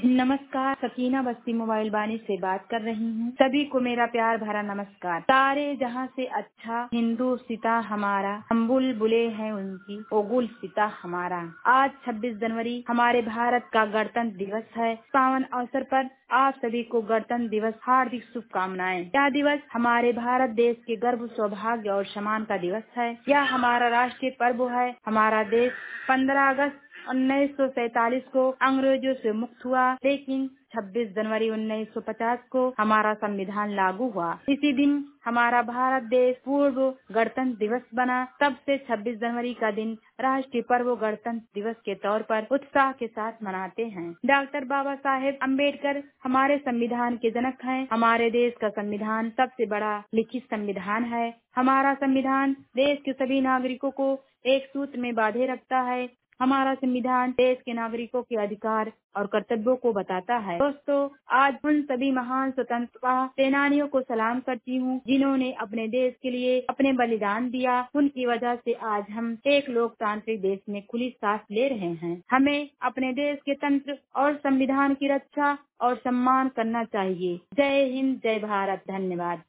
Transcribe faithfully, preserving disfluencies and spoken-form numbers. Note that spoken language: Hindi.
नमस्कार, सकीना बस्ती मोबाइल बानी से बात कर रही हूँ। सभी को मेरा प्यार भरा नमस्कार। सारे जहाँ से अच्छा हिंदू सीता हमारा, हम बुलबुले हैं उनकी, ओ गुल सीता हमारा। आज छब्बीस जनवरी हमारे भारत का गणतंत्र दिवस है। पावन अवसर पर आप सभी को गणतंत्र दिवस हार्दिक शुभकामनाएं। यह दिवस हमारे भारत देश के गर्व, सौभाग्य और सम्मान का दिवस है। यह हमारा राष्ट्रीय पर्व है। हमारा देश पंद्रह अगस्त उन्नीस सौ सैतालीस को अंग्रेजों से मुक्त हुआ, लेकिन छब्बीस जनवरी उन्नीस सौ पचास को हमारा संविधान लागू हुआ। इसी दिन हमारा भारत देश पूर्व गणतंत्र दिवस बना। तब से छब्बीस जनवरी का दिन राष्ट्रीय पर्व गणतंत्र दिवस के तौर पर उत्साह के साथ मनाते हैं। डॉक्टर बाबा साहेब अम्बेडकर हमारे संविधान के जनक हैं। हमारे देश का संविधान सबसे बड़ा लिखित संविधान है। हमारा संविधान देश के सभी नागरिकों को एक सूत्र में बांधे रखता है। हमारा संविधान देश के नागरिकों के अधिकार और कर्तव्यों को बताता है। दोस्तों, आज उन सभी महान स्वतंत्रता सेनानियों को सलाम करती हूँ, जिन्होंने अपने देश के लिए अपने बलिदान दिया। उनकी वजह से आज हम एक लोकतांत्रिक देश में खुली सांस ले रहे हैं। हमें अपने देश के तंत्र और संविधान की रक्षा और सम्मान करना चाहिए। जय हिंद, जय भारत, धन्यवाद।